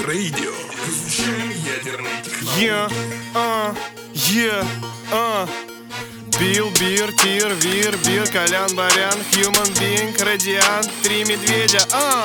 Radio. Изучаем ядерные технологии. Билл, Бир, Тир, Вир, Бир, Колян, Барян, Human Being, Радиант, три медведя.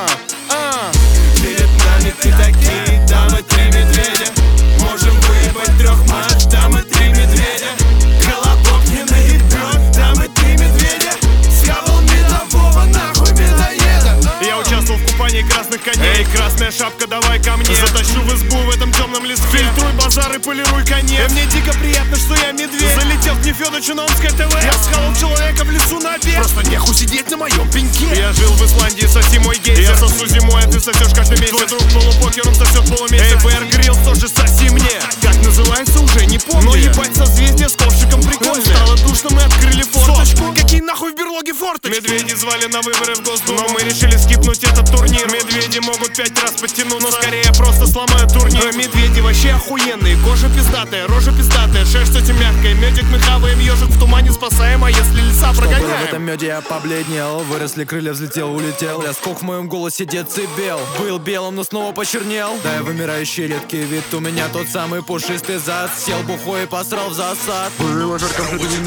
Перед нами ты такие, дамы, три медведя. Можем выебать трех мать, дамы, три медведя. Колобок не наебет, дамы, три медведя. Схавал медового, нахуй медоеда. Я участвовал в купании красных коней. Эй, красная шапка, давай ко мне. Затащу в избу в этом темном леске. Фильтруй базар и полируй конец. Мне дико приятно, что я медведь. Залетел в Нефёдо Чунонское ТВ. Я схавал человека в лесу на обед. Просто нехуй сидеть на моем пеньке. Я жил в Исландии, соси мой гейзер. Я сосу зимой, а ты сосешь каждый месяц. Твой друг полупокер, он сосет полумесяц. Эй, Бэр Гриллс, тоже соси мне. Как называется, уже не помню. Но ебать созвездие с ковшиком прикольно. Стало душно, мы открыли форточку. Какие нахуй в берлоге форточки? Медведи звали на выборы в Госдуму, но мы решили скипнуть этот турнир. Медведи могут 5 раз подтянуться, но скорее просто сломают турнир. Медведи вообще охуенные, кожа пиздатая, рожа пиздатая, шерсть очень мягкая. Медик мы хаваем, ежик в тумане спасаем, а если леса прогоняем. В этом меде я побледнел, выросли крылья, взлетел, улетел. Я скок в моем голосе децибел. Был белым, но снова почернел. Да, я вымирающий редкий вид, у меня тот самый пушистый зад. Сел бухой и посрал в засад. Было жарко,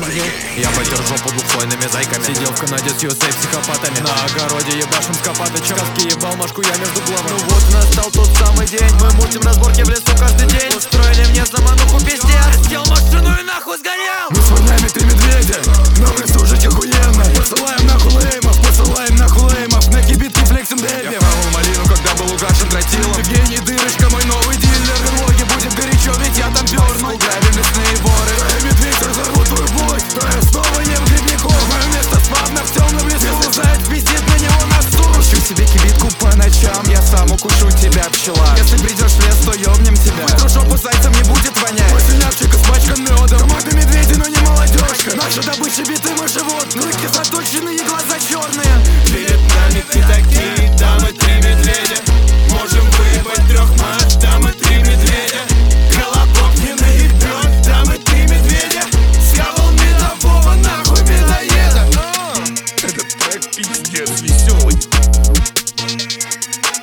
я потер жопу двухслойными зайками. Сидел в Канаде с USA психопатами. На огороде ебашим с Копатычем. Каски ебал машку я между главным. Ну вот настал тот самый день. Мы мутим разборки в лесу каждый день. Устроили мне замануху пиздец. Сел машину и нахуй сгорел. Мы с парнями три медведя, но в лесу жить охуенно. Посылаем нахуй леймов, посылаем нахуй леймов. На кибитке флексим дэви. Я хавал малину, когда был угашен тротилом. Евгений Дырочка, мой новый дилер. В берлоге будет горячо, ведь я там пернул. Грабим лесные воры. Эй, медведь, разорву твою плоть. Да я снова ем грибников. Мое место спавна в темном лесу. Если заяц пиздит, на него насу. Ищу себе кибитку по ночам. Я сам укушу тебя, пчела. Если придешь в лес, то ёбнем тебя. Вытру жопу зайцам, не будет вонять. Мой свинявчик испачкан медом. Команда медведи, но не молодежка. Наша добыча биты, мы животные. Руки заточенные, глаза черные. Перед нами ты такие, дамы, три медведя. Можем выебать трех мать, дамы, три медведя. Колобок не наебет, дамы, три медведя. Схавал медового, нахуй медоеда. Этот трек пиздец веселый.